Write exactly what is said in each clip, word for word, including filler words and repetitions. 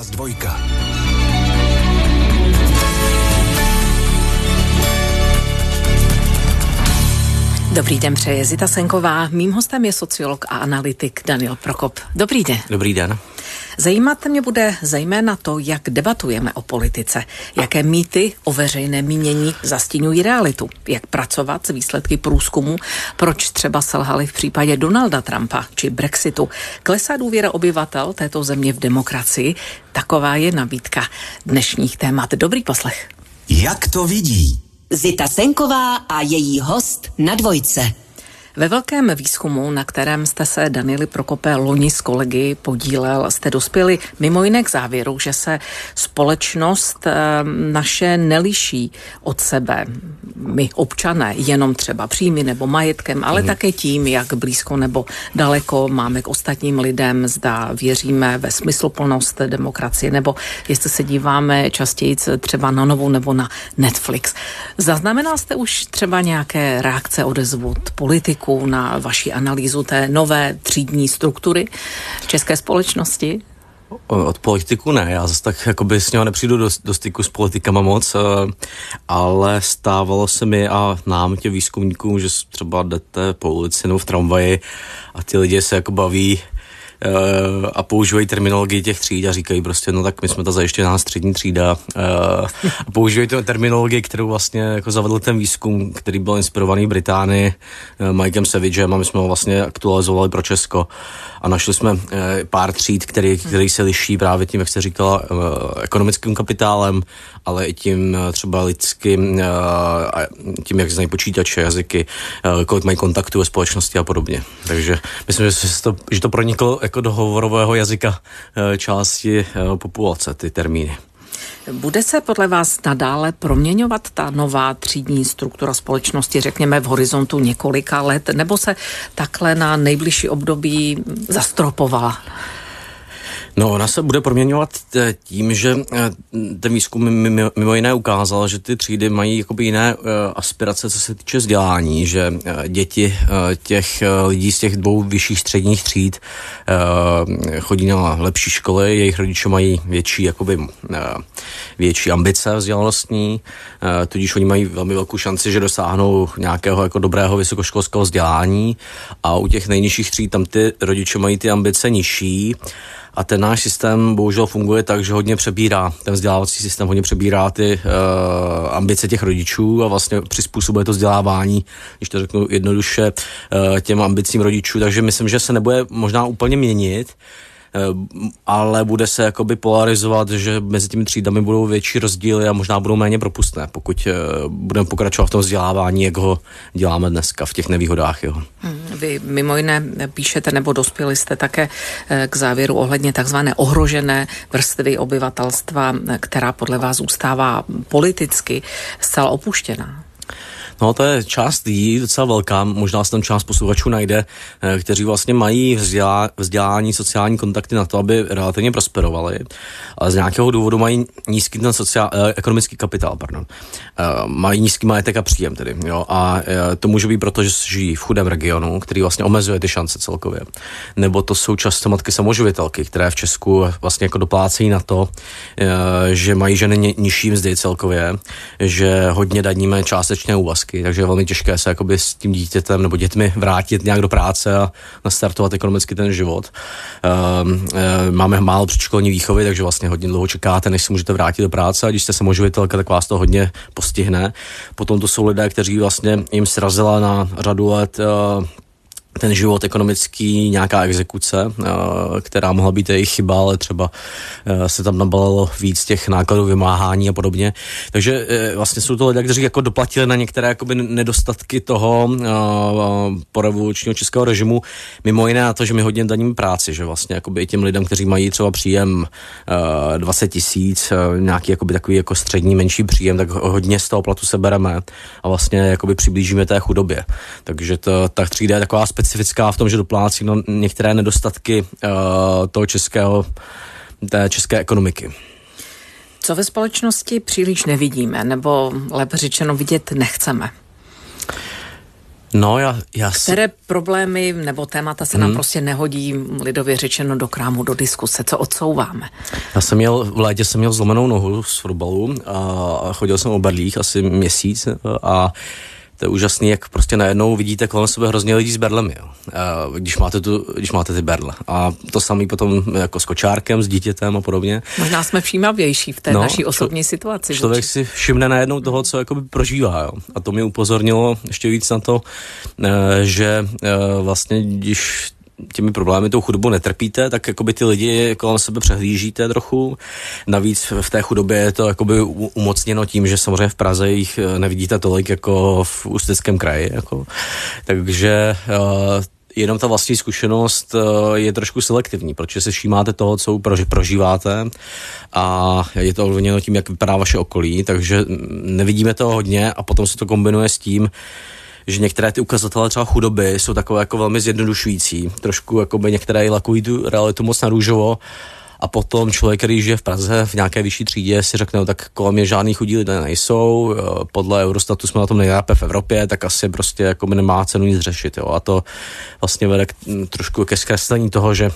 Rozhlas dvojka. Dobrý den, přeje Zita Senková. Mým hostem je sociolog a analytik Daniel Prokop. Dobrý den. Dobrý den. Zajímat mě bude zejména to, jak debatujeme o politice, jaké mýty o veřejné mínění zastíňují realitu, jak pracovat s výsledky průzkumu, proč třeba selhali v případě Donalda Trumpa či Brexitu. Klesá důvěra obyvatel této země v demokracii. Taková je nabídka dnešních témat. Dobrý poslech. Jak to vidí Zita Senková a její host na dvojce. Ve velkém výzkumu, na kterém jste se, Danieli Prokope, loni s kolegy podílel, jste dospěli mimo jiné k závěru, že se společnost e, naše neliší od sebe. My občané jenom třeba příjmy nebo majetkem, ale mm. také tím, jak blízko nebo daleko máme k ostatním lidem, zda věříme ve smysluplnost demokracie, nebo jestli se díváme častěji třeba na Novou nebo na Netflix. Zaznamenal jste už třeba nějaké reakce, odezvu od politiků na vaši analýzu té nové třídní struktury české společnosti? Od politiků ne, já zase tak jakoby s něho nepřijdu do, do styku s politikama moc, ale stávalo se mi a nám tě výzkumníkům, že třeba jdete po ulici nebo v tramvaji a ty lidi se jako baví a používají terminologii těch tříd a říkají prostě, no tak my jsme ta zajištěná střední třída a používají tu terminologii, kterou vlastně jako zavedl ten výzkum, který byl inspirovaný v Británii Mikem Savagem a my jsme ho vlastně aktualizovali pro Česko a našli jsme pár tříd, který, který se liší právě tím, jak jste říkala, ekonomickým kapitálem, ale i tím třeba lidským, tím, jak znají počítače, jazyky, kolik mají kontaktů ve společnosti a podobně. Takže myslím, že to, že to proniklo jako do hovorového jazyka části populace, ty termíny. Bude se podle vás nadále proměňovat ta nová třídní struktura společnosti, řekněme v horizontu několika let, nebo se takhle na nejbližší období zastropovala? No, ona se bude proměňovat tím, že ten výzkum mimo jiné ukázal, že ty třídy mají jakoby jiné aspirace, co se týče vzdělání, že děti těch lidí z těch dvou vyšších středních tříd chodí na lepší školy, jejich rodiče mají větší, jakoby, větší ambice vzdělanostní, tudíž oni mají velmi velkou šanci, že dosáhnou nějakého jako dobrého vysokoškolského vzdělání a u těch nejnižších tříd tam ty rodiče mají ty ambice nižší. A ten náš systém bohužel funguje tak, že hodně přebírá, ten vzdělávací systém hodně přebírá ty uh, ambice těch rodičů a vlastně přizpůsobuje to vzdělávání, když to řeknu jednoduše, uh, těm ambicím rodičů, takže myslím, že se nebude možná úplně měnit, ale bude se jakoby polarizovat, že mezi těmi třídami budou větší rozdíly a možná budou méně propustné, pokud budeme pokračovat v tom vzdělávání, jak ho děláme dneska v těch nevýhodách. Jo. Vy mimo jiné píšete nebo dospěli jste také k závěru ohledně takzvané ohrožené vrstvy obyvatelstva, která podle vás zůstává politicky zcela opuštěná. No, to je část lidí, docela velká, možná se tam část posluchačů najde, kteří vlastně mají vzdělá, vzdělání, sociální kontakty na to, aby relativně prosperovali, ale z nějakého důvodu mají nízký ten sociál, ekonomický kapitál, pardon. Mají nízký majetek a příjem tedy, jo, a to může být proto, že žijí v chudém regionu, který vlastně omezuje ty šance celkově. Nebo to jsou často matky samoživitelky, které v Česku vlastně jako doplácejí na to, že mají ženy nižší mzdy celkově, že hodně daníme částečné úvazky, takže je velmi těžké se jakoby s tím dítětem nebo dětmi vrátit nějak do práce a nastartovat ekonomicky ten život. E, máme málo předškolní výchovy, takže vlastně hodně dlouho čekáte, než se můžete vrátit do práce a když jste samoživitelka, tak vás to hodně postihne. Potom to jsou lidé, kteří vlastně jim srazila na řadu let e, ten život ekonomický, nějaká exekuce, která mohla být jejich chyba, ale třeba se tam nabalilo víc těch nákladů vymáhání a podobně. Takže vlastně jsou to lidé, kteří jako doplatili na některé jakoby nedostatky toho porevolučního českého režimu, mimo jiné na to, že my hodně daníme práci, že vlastně jakoby i těm lidem, kteří mají třeba příjem dvacet tisíc, nějaký jakoby takový jako střední, menší příjem, tak hodně z toho platu sebereme a vlastně jakoby přiblížíme té chudobě. Takže to, ta třída je taková specifická v tom, že doplácí na některé nedostatky uh, toho českého, té české ekonomiky. Co ve společnosti příliš nevidíme, nebo lépe řečeno vidět nechceme? No, já, já si... Které problémy nebo témata se nám hmm. prostě nehodí, lidově řečeno, do krámu, do diskuse, co odsouváme? Já jsem měl, v létě jsem měl zlomenou nohu z fotbalu a chodil jsem o berlích asi měsíc a to je úžasný, jak prostě najednou vidíte kolem sebe hrozně lidí s berlemi, jo. Když máte, tu, když máte ty berle. A to samý potom jako s kočárkem, s dítětem a podobně. Možná jsme všímavější v té no, naší osobní situaci. Člověk si všimne najednou toho, co jakoby prožívá. Jo. A to mě upozornilo ještě víc na to, že vlastně, když těmi problémy, tou chudobou netrpíte, tak jakoby ty lidi kolem sebe přehlížíte trochu. Navíc v té chudobě je to jakoby umocněno tím, že samozřejmě v Praze jich nevidíte tolik jako v Ústeckém kraji. Jako. Takže uh, jenom ta vlastní zkušenost uh, je trošku selektivní, protože se všímáte toho, co prožíváte a je to ovlivněno tím, jak vypadá vaše okolí, takže nevidíme toho hodně a potom se to kombinuje s tím, že některé ty ukazatele třeba chudoby jsou takové jako velmi zjednodušující. Trošku jakoby některé lakují tu realitu moc na růžovo a potom člověk, který žije v Praze v nějaké vyšší třídě, si řekne, no, tak kolem mě žádný chudí lidé nejsou, podle Eurostatu jsme na tom nejlépe v Evropě, tak asi prostě jakoby nemá cenu nic řešit. Jo. A to vlastně vede k, trošku ke zkreslení toho, že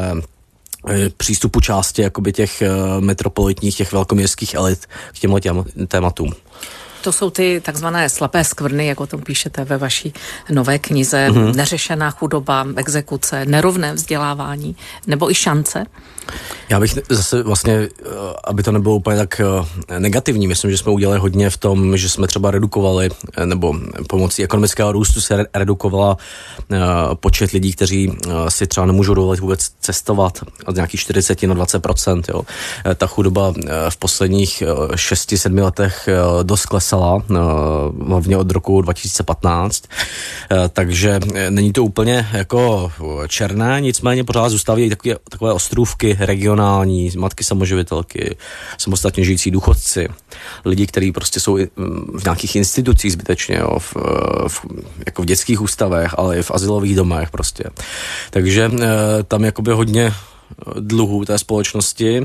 eh, přístupu části jakoby těch metropolitních, těch velkoměstských elit k těmhle těm tématům. To jsou ty takzvané slepé skvrny, jak o tom píšete ve vaší nové knize, mm-hmm. neřešená chudoba, exekuce, nerovné vzdělávání, nebo i šance? Já bych zase vlastně, aby to nebylo úplně tak negativní, myslím, že jsme udělali hodně v tom, že jsme třeba redukovali, nebo pomocí ekonomického růstu se redukovala počet lidí, kteří si třeba nemůžou dovolit vůbec cestovat od nějakých čtyřicet na dvacet procent. Jo. Ta chudoba v posledních šesti sedmi letech dost klesala, hlavně od roku dva tisíce patnáct, takže není to úplně jako černé, nicméně pořád zůstávají takové, takové ostrůvky regionální, matky samoživitelky, samostatně žijící důchodci, lidi, kteří prostě jsou v nějakých institucích zbytečně, jo, v, v, jako v dětských ústavech, ale i v azylových domech prostě. Takže e, tam jakoby hodně dluhů té společnosti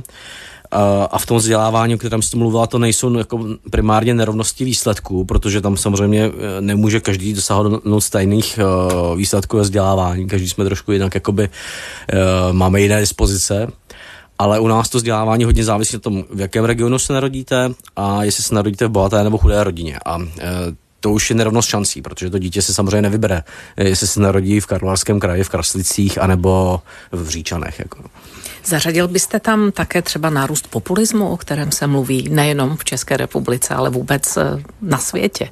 a v tom vzdělávání, o kterém jste mluvila, to nejsou jako primárně nerovnosti výsledků, protože tam samozřejmě nemůže každý dosáhnout stejných výsledků ve vzdělávání, každý jsme trošku jinak, jakoby máme jiné dispozice, ale u nás to vzdělávání hodně závisí na tom, v jakém regionu se narodíte a jestli se narodíte v bohaté nebo chudé rodině. A to už je nerovnost šancí, protože to dítě se samozřejmě nevybere, jestli se narodí v Karlovarském kraji, v Kraslicích, anebo v Říčanech. Jako. Zařadil byste tam také třeba nárůst populismu, o kterém se mluví nejenom v České republice, ale vůbec na světě?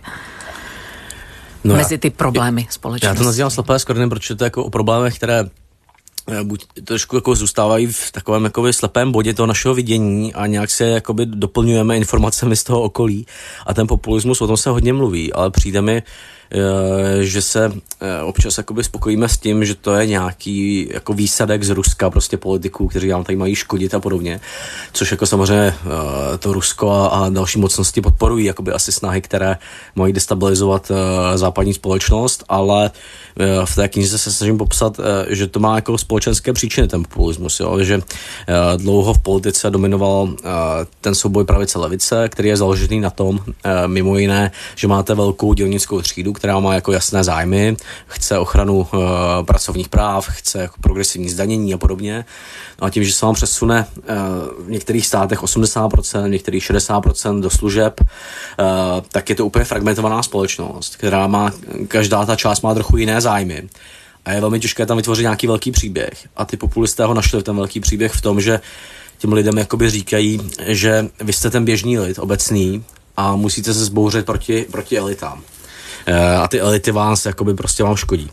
No mezi ty problémy společnosti. Já to nazývám slepé skvrny, protože to je jako o problémech, které buď trošku jako zůstávají v takovém jakoby slepém bodě toho našeho vidění a nějak se jakoby doplňujeme informacemi z toho okolí a ten populismus, o tom se hodně mluví, ale přijde mi, že se občas jakoby spokojíme s tím, že to je nějaký jako výsadek z Ruska, prostě politiků, kteří nám tady mají škodit a podobně, což jako samozřejmě to Rusko a, a další mocnosti podporují jakoby asi snahy, které mají destabilizovat západní společnost, ale v té knize se snažím popsat, že to má jako společenské příčiny ten populismus, jo? Že dlouho v politice dominoval ten souboj pravice-levice, který je založený na tom, mimo jiné, že máte velkou dělnickou třídu, která má jako jasné zájmy, chce ochranu uh, pracovních práv, chce jako progresivní zdanění a podobně. No a tím, že se vám přesune uh, v některých státech osmdesát procent, v některých šedesát procent do služeb, uh, tak je to úplně fragmentovaná společnost, která má, každá ta část má trochu jiné zájmy. A je velmi těžké tam vytvořit nějaký velký příběh. A ty populisté ho našli ten velký příběh v tom, že těm lidem jakoby říkají, že vy jste ten běžný lid, obecný, a musíte se zbouřit proti, proti elitám. A ty elity vás jakoby prostě vám škodí.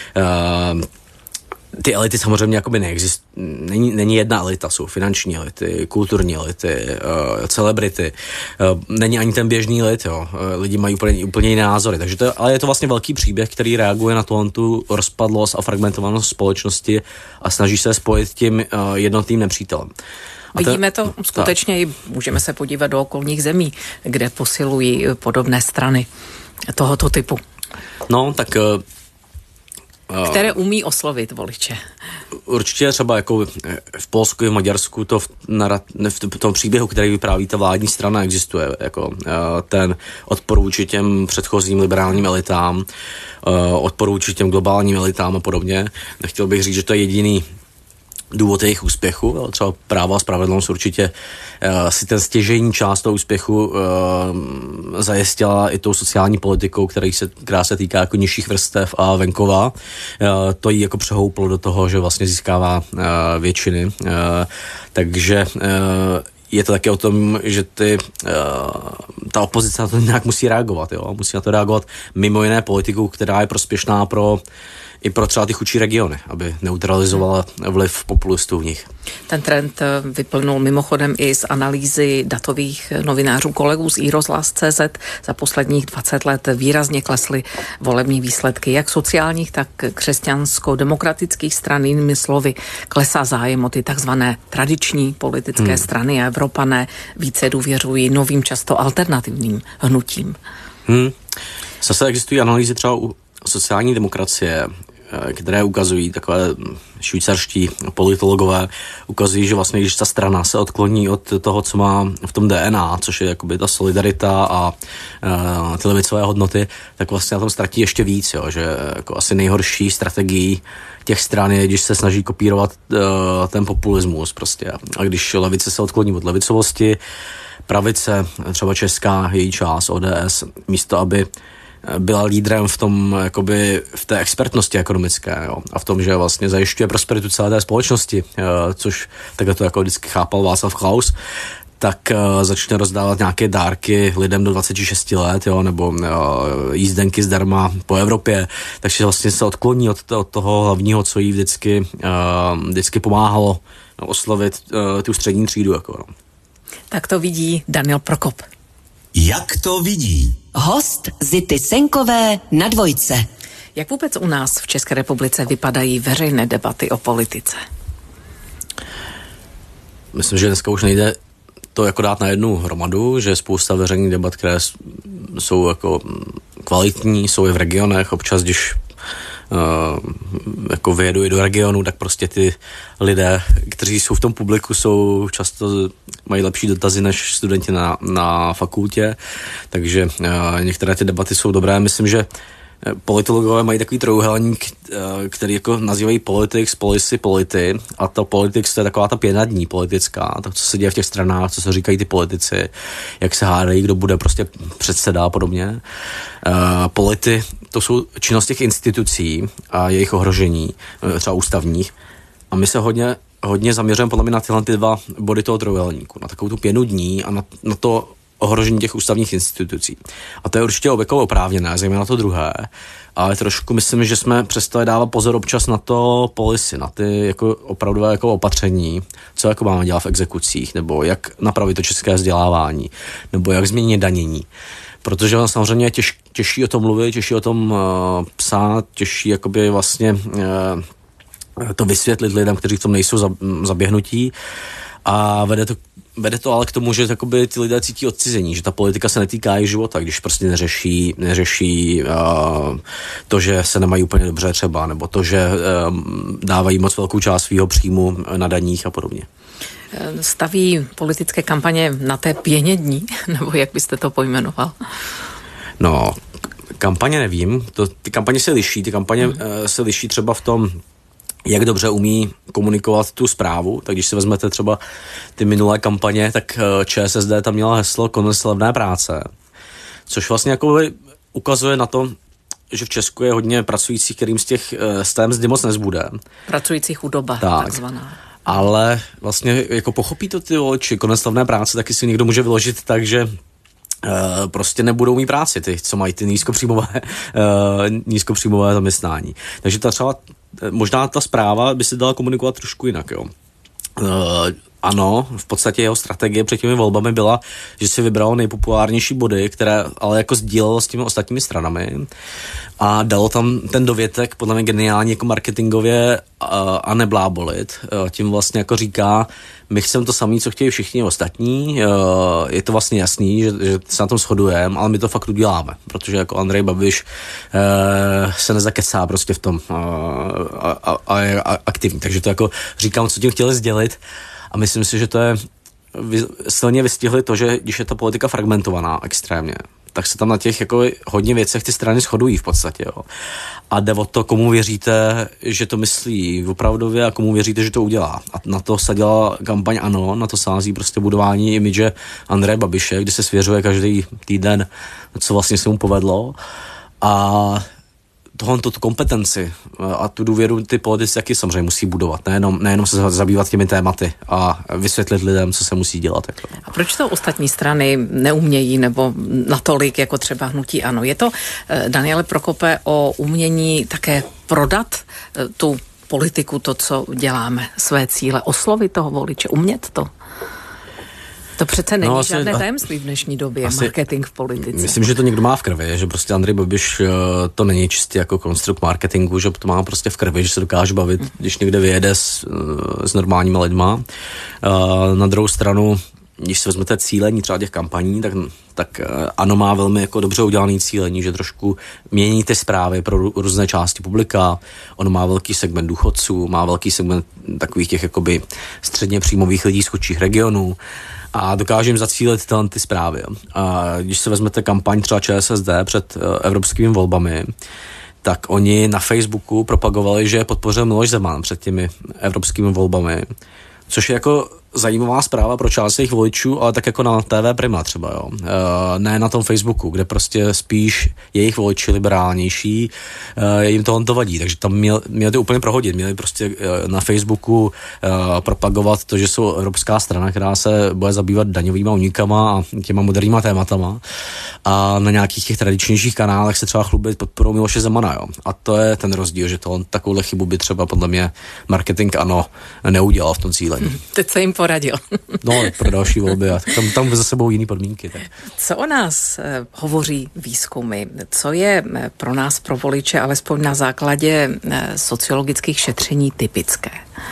Ty elity samozřejmě jakoby neexist, není, není jedna elita, jsou finanční elity, kulturní elity, uh, celebrity, uh, není ani ten běžný lid, jo. Uh, lidi mají úplně, úplně jiné názory, takže to, ale je to vlastně velký příběh, který reaguje na tohle tu rozpadlost a fragmentovanost společnosti a snaží se spojit tím uh, jednotným nepřítelem. A vidíme to skutečně, i můžeme se podívat do okolních zemí, kde posilují podobné strany tohoto typu. No, tak které umí oslovit voliče. Určitě třeba jako v Polsku i v Maďarsku to v, v tom příběhu, který vypráví ta vládní strana, existuje. Jako ten odpor vůči těm předchozím liberálním elitám, odpor vůči těm globálním elitám a podobně. Nechtěl bych říct, že to je jediný důvod jejich úspěchu, ale třeba Právo a spravedlnost určitě uh, si ten stěžejní část toho úspěchu uh, zajistila i tou sociální politikou, který se, která se týká jako nižších vrstev a venkova. Uh, to jí jako přehouplo do toho, že vlastně získává uh, většiny. Uh, takže uh, je to také o tom, že ty, uh, ta opozice na to nějak musí reagovat. Jo? Musí na to reagovat mimo jiné politikou, která je prospěšná pro i pro třeba ty chudší regiony, aby neutralizovala vliv populistů v nich. Ten trend vyplnul mimochodem i z analýzy datových novinářů kolegů z iRozhlas tečka cé zet. Za posledních dvacet let výrazně klesly volební výsledky jak sociálních, tak křesťansko-demokratických stran. Jinými slovy, klesá zájem o ty takzvané tradiční politické hmm. strany a Evropané více důvěřují novým, často alternativním hnutím. Hmm. Zase existují analýzy třeba u sociální demokracie, které ukazují, takové švýcarští politologové, ukazují, že vlastně, když ta strana se odkloní od toho, co má v tom D N A, což je jakoby ta solidarita a uh, ty levicové hodnoty, tak vlastně na tom ztratí ještě víc, jo, že jako asi nejhorší strategií těch stran je, když se snaží kopírovat uh, ten populismus prostě. A když levice se odkloní od levicovosti, pravice, třeba česká její část O D S, místo aby byla lídrem v tom, jakoby v té expertnosti ekonomické, jo, a v tom, že vlastně zajišťuje prosperitu celé té společnosti, jo, což takhle to jako vždycky chápal Václav Klaus, tak uh, začne rozdávat nějaké dárky lidem do dvacet šest let, jo, nebo uh, jízdenky zdarma po Evropě, takže vlastně se odkloní od, od toho hlavního, co jí vždycky, uh, vždycky pomáhalo no, oslovit uh, tu střední třídu. Jako, no. Tak to vidí Daniel Prokop. Jak to vidí? Host Zity Senkové na Dvojce. Jak vůbec u nás v České republice vypadají veřejné debaty o politice? Myslím, že dneska už nejde to jako dát na jednu hromadu, že je spousta veřejných debat, které jsou jako kvalitní, jsou i v regionech. Občas, když uh, jako vyjedu i do regionu, tak prostě ty lidé, kteří jsou v tom publiku, jsou často mají lepší dotazy než studenti na, na fakultě, takže uh, některé ty debaty jsou dobré. Myslím, že politologové mají takový trojuhelník, který jako nazývají politics, policy, polity, a to politics to je taková ta pěna dní politická, to, co se děje v těch stranách, co se říkají ty politici, jak se hádají, kdo bude prostě předseda a podobně. Uh, polity, to jsou činnost těch institucí a jejich ohrožení, třeba ústavních, a my se hodně, hodně zaměřujeme podle mě na tyhle ty dva body toho trojuhelníku, na takovou tu pěnu dní a na, na to ohrožení těch ústavních institucí. A to je určitě obvykle oprávněné, zejména to druhé, ale trošku myslím, že jsme přestali dávat pozor občas na to policy, na ty jako opravdové jako opatření, co jako máme dělat v exekucích, nebo jak napravit to české vzdělávání, nebo jak změnit danění. Protože samozřejmě je těž, těžší o tom mluvit, těžší o tom uh, psát, těžší jakoby vlastně uh, to vysvětlit lidem, kteří v tom nejsou za, zaběhnutí, a vede to Vede to ale k tomu, že takoby ty lidé cítí odcizení, že ta politika se netýká jejich života, když prostě neřeší, neřeší uh, to, že se nemají úplně dobře třeba, nebo to, že uh, dávají moc velkou část svého příjmu na daních a podobně. Staví politické kampaně na té pěně dní, nebo jak byste to pojmenoval? No, kampaně nevím, to, ty kampaně se liší, ty kampaně hmm. uh, se liší třeba v tom, jak dobře umí komunikovat tu zprávu. Tak když si vezmete třeba ty minulé kampaně, tak ČSSD tam měla heslo konec levné práce, což vlastně jako ukazuje na to, že v Česku je hodně pracujících, kterým z těch z té mzdy moc nezbude. Pracující chudoba, tak, takzvaná. Ale vlastně jako pochopí to ty voliči, konec levné práce, taky si někdo může vyložit tak, že Uh, prostě nebudou mít práci, ty, co mají ty nízkopříjmové, uh, nízkopříjmové zaměstnání. Takže ta třeba, možná ta zpráva by se dala komunikovat trošku jinak, jo. Uh, ano, v podstatě jeho strategie před těmi volbami byla, že si vybralo nejpopulárnější body, které ale jako sdílelo s těmi ostatními stranami a dalo tam ten dovětek, podle mě geniálně jako marketingově a neblábolit. Tím vlastně jako říká, my chceme to samé, co chtějí všichni ostatní, je to vlastně jasný, že, že se na tom shodujeme, ale my to fakt uděláme, protože jako Andrej Babiš se nezakecá prostě v tom a, a je aktivní, takže to jako říkám, co tím chtěli sdělit. A myslím si, že to je, silně vystihli to, že když je ta politika fragmentovaná extrémně, tak se tam na těch jako hodně věcech ty strany shodují v podstatě. Jo. A jde o to, komu věříte, že to myslí opravdově a komu věříte, že to udělá. A na to sadila kampaň ANO, na to sází prostě budování imidže Andreje Babiše, kdy se svěřuje každý týden, co vlastně se mu povedlo. A tohle tu kompetenci a tu důvěru ty politici taky samozřejmě musí budovat. Nejenom, nejenom se zabývat těmi tématy a vysvětlit lidem, co se musí dělat. Jako. A proč to ostatní strany neumějí nebo natolik jako třeba hnutí ANO? Je to, Daniele Prokope, o umění také prodat tu politiku, to, co děláme, své cíle, oslovit toho voliče, umět to? To přece není no, asi, žádné tajemství v dnešní době, asi, marketing v politice. Myslím, že to někdo má v krvi, že prostě Andrej Babiš to není čistě jako konstrukt marketingu, že to má prostě v krvi, že se dokáže bavit, hmm. když někde vyjede s, s normálníma lidma. Na druhou stranu, když se vezmete cílení třeba těch kampaní, tak, tak ANO má velmi jako dobře udělaný cílení, že trošku mění ty zprávy pro různé části publika. On má velký segment důchodců, má velký segment takových těch jakoby středně příjmových lidí z chudších regionů. A dokáže jim zacílit tyhle ty zprávy. A když se vezmete kampaň třeba ČSSD před uh, evropskými volbami, tak oni na Facebooku propagovali, že podpořil Miloš Zeman před těmi evropskými volbami, což je jako zajímavá zpráva pro část jejich voličů, ale tak jako na T V Prima třeba, jo. E, ne na tom Facebooku, kde prostě spíš jejich voliči liberálnější, e, jim tohle to vadí, takže tam měl, měli to úplně prohodit, měli prostě e, na Facebooku e, propagovat to, že jsou evropská strana, která se bude zabývat daňovýma únikama a těma moderníma tématama a na nějakých těch tradičnějších kanálech se třeba chlubit podporou Miloše Zemana, jo. A to je ten rozdíl, že to takovouhle chybu by třeba podle mě marketing ANO neudělal v tom cílení. Teď se jim poradil. No, pro další volby a tam, tam za sebou jiný podmínky. Tak. Co o nás eh, hovoří výzkumy? Co je eh, pro nás, pro voliče, alespoň na základě eh, sociologických šetření typické?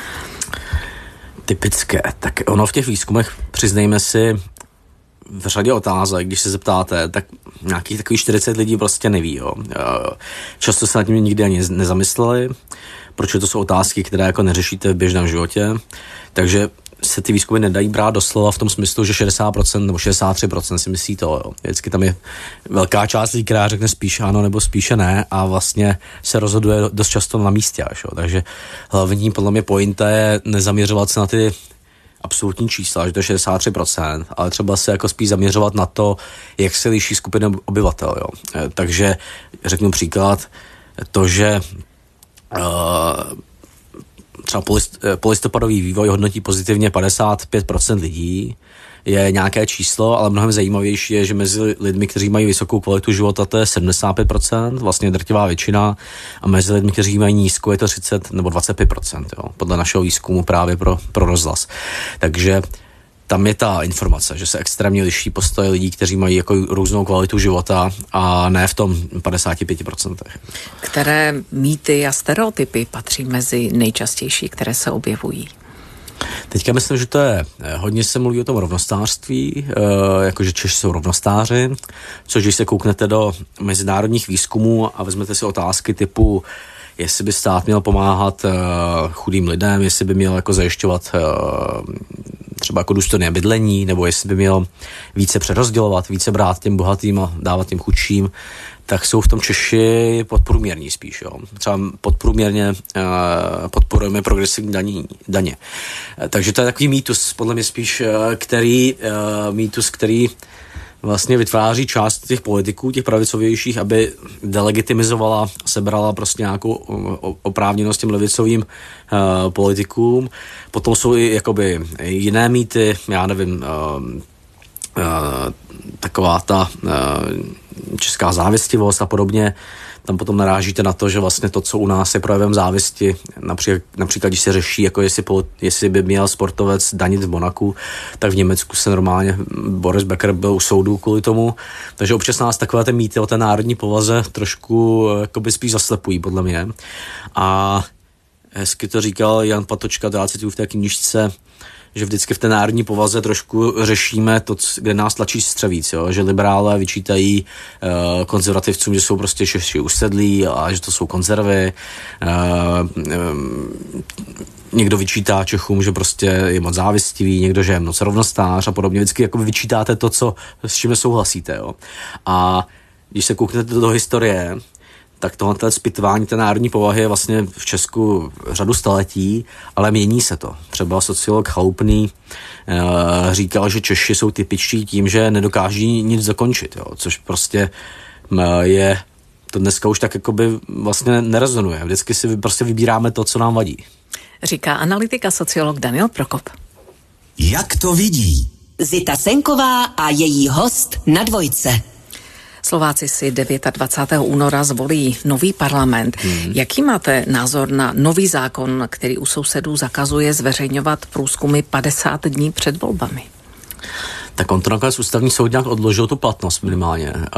Typické. Tak ono v těch výzkumech, přiznejme si, v řadě otázek, když se zeptáte, tak nějakých takových čtyřicet lidí prostě neví. Jo. Často se nad tím nikdy ani nezamysleli, protože to jsou otázky, které jako neřešíte v běžném životě. Takže se ty výzkumy nedají brát doslova v tom smyslu, že šedesát procent nebo šedesát tři procent si myslí to. Jo. Vždycky tam je velká část lidí, která řekne spíše ano nebo spíše ne a vlastně se rozhoduje dost často na místě až. Jo. Takže hlavní podle mě pointa je nezaměřovat se na ty absolutní čísla, že to je šedesát tři procent, ale třeba se jako spíš zaměřovat na to, jak se liší skupiny obyvatel. Jo. Takže řeknu příklad, to, že uh, třeba polistopadový vývoj hodnotí pozitivně padesát pět procent lidí, je nějaké číslo, ale mnohem zajímavější je, že mezi lidmi, kteří mají vysokou kvalitu života, to je sedmdesát pět procent, vlastně drtivá většina, a mezi lidmi, kteří mají nízkou, je to třicet nebo dvacet pět procent, jo, podle našeho výzkumu právě pro, pro rozhlas. Takže tam je ta informace, že se extrémně liší postoje lidí, kteří mají jako různou kvalitu života a ne v tom padesát pět procent. Které mýty a stereotypy patří mezi nejčastější, které se objevují? Teďka myslím, že to je, hodně se mluví o tom rovnostářství, jakože Češi jsou rovnostáři, což když se kouknete do mezinárodních výzkumů a vezmete si otázky typu, jestli by stát měl pomáhat chudým lidem, jestli by měl jako zajišťovat třeba jako důstojné bydlení, nebo jestli by měl více přerozdělovat, více brát těm bohatým a dávat těm chudším, tak jsou v tom Češi podprůměrní spíš. Jo. Třeba podprůměrně uh, podporujeme progresivní daní, daně. Takže to je takový mýtus, podle mě spíš, uh, který, uh, mýtus, který vlastně vytváří část těch politiků, těch pravicovějších, aby delegitimizovala, sebrala prostě nějakou oprávněnost těm levicovým uh, politikům. Potom jsou i jakoby jiné mýty, já nevím, uh, taková ta česká závistivost a podobně. Tam potom narážíte na to, že vlastně to, co u nás je projevem závisti, například, například když se řeší, jako jestli, jestli by měl sportovec danit v Monaku, tak v Německu se normálně Boris Becker byl u soudu kvůli tomu. Takže občas nás takové ty mýty o té národní povaze trošku jakoby spíš zaslepují, podle mě. A hezky to říkal Jan Patočka, to já cituju v té knížce, že vždycky v té národní povaze trošku řešíme to, kde nás tlačí střevíc, jo? Že liberálé vyčítají uh, konzervativcům, že jsou prostě Češi usedlí a že to jsou konzervy. Uh, um, někdo vyčítá Čechům, že prostě je moc závistivý, někdo, že je moc rovnostář a podobně. Vždycky jako vyčítáte to, co, s čím souhlasíte. Jo? A když se kouknete do historie, tak tohle zpytování té národní povahy je vlastně v Česku řadu staletí, ale mění se to. Třeba sociolog Chaloupný e, říkal, že Češi jsou typičtí tím, že nedokáží nic zakončit, jo, což prostě je, to dneska už tak jakoby vlastně nerezonuje. Vždycky si prostě vybíráme to, co nám vadí. Říká analytik a sociolog Daniel Prokop. Jak to vidí? Zita Senková a její host na Dvojce. Slováci si dvacátého devátého února zvolí nový parlament. Hmm. Jaký máte názor na nový zákon, který u sousedů zakazuje zveřejňovat průzkumy padesát dní před volbami? Tak on to nakonec ústavní soud nějak odložil tu platnost minimálně. Uh,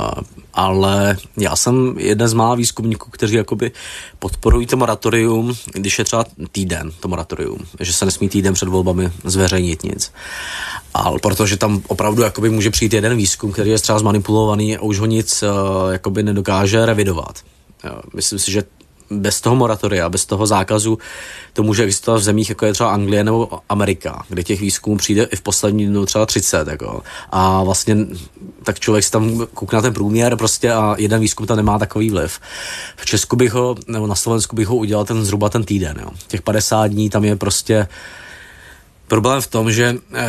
ale já jsem jeden z mála výzkumníků, kteří jakoby podporují to moratorium, když je třeba týden to moratorium, že se nesmí týden před volbami zveřejnit nic. Ale protože tam opravdu jakoby může přijít jeden výzkum, který je třeba zmanipulovaný a už ho nic uh, jakoby nedokáže revidovat. Uh, myslím si, že bez toho moratoria, bez toho zákazu to může existovat v zemích, jako je třeba Anglie nebo Amerika, kde těch výzkumů přijde i v poslední dnu třeba třicet. Jako. A vlastně tak člověk si tam koukne na ten průměr prostě a jeden výzkum tam nemá takový vliv. V Česku bych ho, nebo na Slovensku bych ho udělal ten zhruba ten týden. Jo. Těch padesát dní tam je prostě problém v tom, že eh,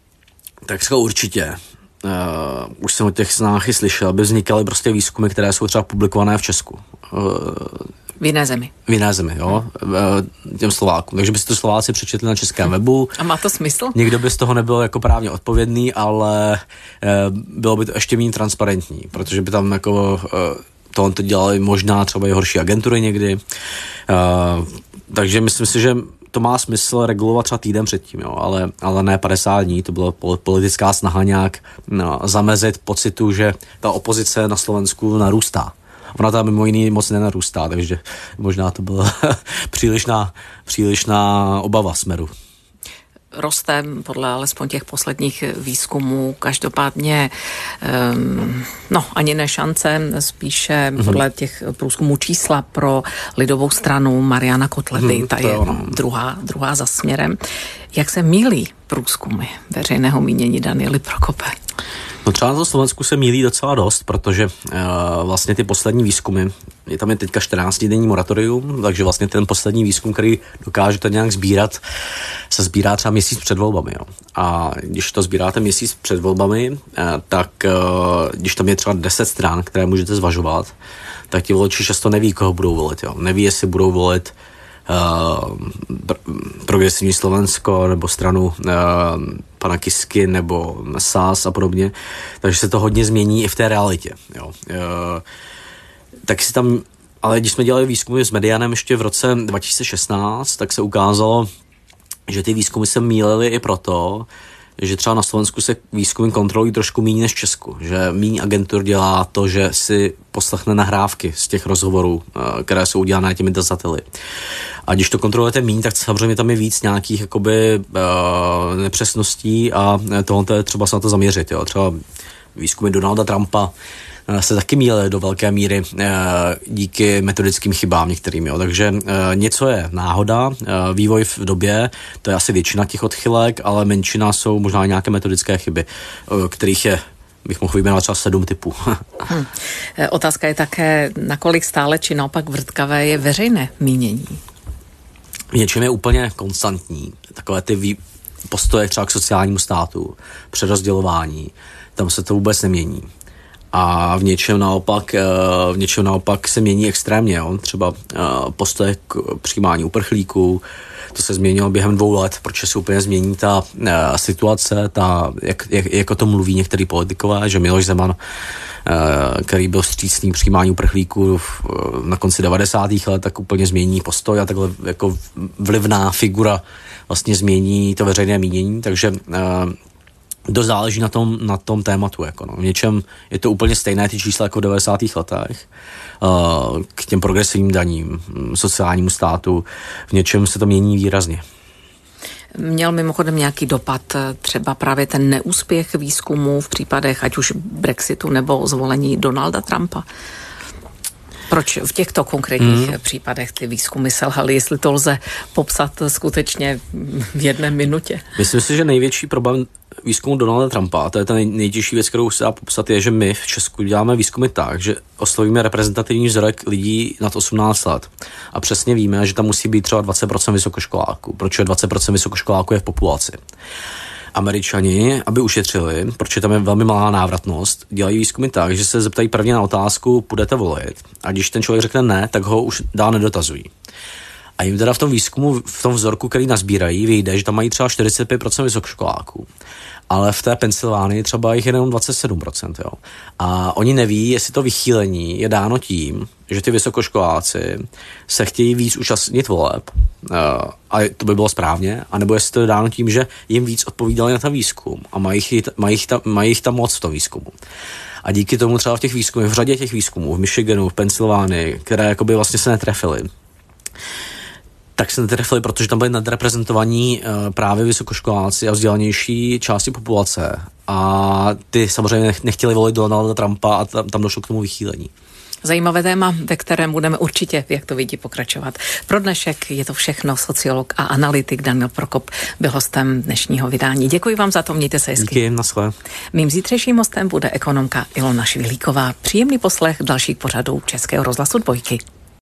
tak říkal určitě, uh, už jsem o těch snách i slyšel, aby vznikaly prostě výzkumy, které jsou třeba publikované v Česku. Uh, v jiné zemi. V jiné zemi, jo, uh, těm Slovákům. Takže by si to Slováci přečetli na českém webu. A má to smysl? Nikdo by z toho nebyl jako právně odpovědný, ale uh, bylo by to ještě méně transparentní, protože by tam jako uh, tohle to dělali možná třeba i horší agentury někdy. Uh, takže myslím si, že to má smysl regulovat třeba týden předtím, jo, ale, ale ne padesát dní, to byla politická snaha nějak no, zamezit pocitu, že ta opozice na Slovensku narůstá. Ona tam mimo jiný moc nenarůstá, takže možná to byla přílišná, přílišná obava Smeru. Roste podle alespoň těch posledních výzkumů, každopádně um, no ani ne šance, spíše mm-hmm. podle těch průzkumů čísla pro lidovou stranu Mariana Kotleby, mm, ta je ono. druhá, druhá za Směrem. Jak se mýlí průzkumy veřejného mínění, Danieli Prokope? No třeba na to Slovensku se mýlí docela dost, protože uh, vlastně ty poslední výzkumy, je tam je teďka čtrnáctidenní moratorium, takže vlastně ten poslední výzkum, který dokážete nějak sbírat, se sbírá třeba měsíc před volbami. Jo. A když to sbíráte měsíc před volbami, uh, tak uh, když tam je třeba deset stran, které můžete zvažovat, tak ti voliči často neví, koho budou volit. Jo. Neví, jestli budou volit Uh, progresivní Slovensko nebo stranu uh, pana Kisky nebo S A S a podobně, takže se to hodně změní i v té realitě. Jo. Uh, tak si tam, ale když jsme dělali výzkumy s Medianem ještě v roce dva tisíce šestnáct, tak se ukázalo, že ty výzkumy se mýlily i proto, že třeba na Slovensku se výzkumy kontrolují trošku méně než v Česku. Že méně agentur dělá to, že si poslechne nahrávky z těch rozhovorů, které jsou udělané těmi dazateli. A když to kontrolujete méně, tak samozřejmě tam je víc nějakých jakoby, uh, nepřesností a tohle je třeba se na to zaměřit. Jo. Třeba výzkumy Donalda Trumpa se taky mýlily do velké míry díky metodickým chybám některým. Jo. Takže něco je náhoda, vývoj v době, to je asi většina těch odchylek, ale menšina jsou možná nějaké metodické chyby, kterých je, bych mohl vyjmenovat třeba sedm typů. Hmm. Otázka je také, nakolik stále či naopak vrtkavé je veřejné mínění? Něčím je úplně konstantní. Takové ty vý... postoje třeba k sociálnímu státu, přerozdělování, tam se to vůbec nemění. A v něčem naopak, v něčem naopak se mění extrémně. Jo? Třeba postoje k přijímání uprchlíků, to se změnilo během dvou let, protože se úplně změní ta situace, ta, jak, jak, jak o tom mluví některý politikové, že Miloš Zeman, který byl vstřícný přijímání uprchlíků na konci devadesátých let, tak úplně změní postoj a takhle jako vlivná figura vlastně změní to veřejné mínění, takže dost záleží na tom, na tom tématu. Jako no. V něčem je to úplně stejné ty čísla jako v devadesátých letech uh, k těm progresivním daním, sociálnímu státu. V něčem se to mění výrazně. Měl mimochodem nějaký dopad třeba právě ten neúspěch výzkumu v případech ať už Brexitu nebo zvolení Donalda Trumpa? Proč v těchto konkrétních mm. případech ty výzkumy selhaly, jestli to lze popsat skutečně v jedné minutě? Myslím si, že největší problém výzkumu Donalda Trumpa, a to je ta nej, nejtěžší věc, kterou se dá popsat, je, že my v Česku děláme výzkumy tak, že oslovíme reprezentativní vzorek lidí nad osmnáct let. A přesně víme, že tam musí být třeba dvacet procent vysokoškoláků, protože dvacet procent vysokoškoláků je v populaci. Američani, aby ušetřili, protože tam je velmi malá návratnost, dělají výzkumy tak, že se zeptají prvně na otázku, půjdete volit. A když ten člověk řekne ne, tak ho už dál nedotazují. A jim teda v tom výzkumu, v tom vzorku, který nazbírají, vyjde, že tam mají třeba čtyřicet pět procent vysokoškoláků. Ale v té Pensylvánii třeba jich jenom dvacet sedm procent. Jo. A oni neví, jestli to vychýlení je dáno tím, že ty vysokoškoláci se chtějí víc účastnit voleb, a to by bylo správně, anebo jestli to je dáno tím, že jim víc odpovídali na ten výzkum a mají jich, mají jich, tam, mají jich tam moc v tom výzkumu. A díky tomu třeba v těch výzkumech, v řadě těch výzkumů, v Michiganu, v Pensylvánii, které jakoby vlastně se netrefily, tak se netrefili, protože tam byli nadreprezentovaní uh, právě vysokoškoláci a vzdělanější části populace. A ty samozřejmě nechtěli volit Donalda Trumpa a tam, tam došlo k tomu vychýlení. Zajímavé téma, ve kterém budeme určitě, jak to vidí, pokračovat. Pro dnešek je to všechno. Sociolog a analytik Daniel Prokop byl hostem dnešního vydání. Děkuji vám za to, mějte se hezky. Díky, naschle. Mým zítřejším hostem bude ekonomka Ilona Švihlíková. Příjemný poslech dalších pořadů Českého rozhlasu Dvojky.